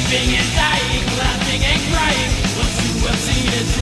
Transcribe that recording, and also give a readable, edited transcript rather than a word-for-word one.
living and dying, laughing and crying. Once you have seen it.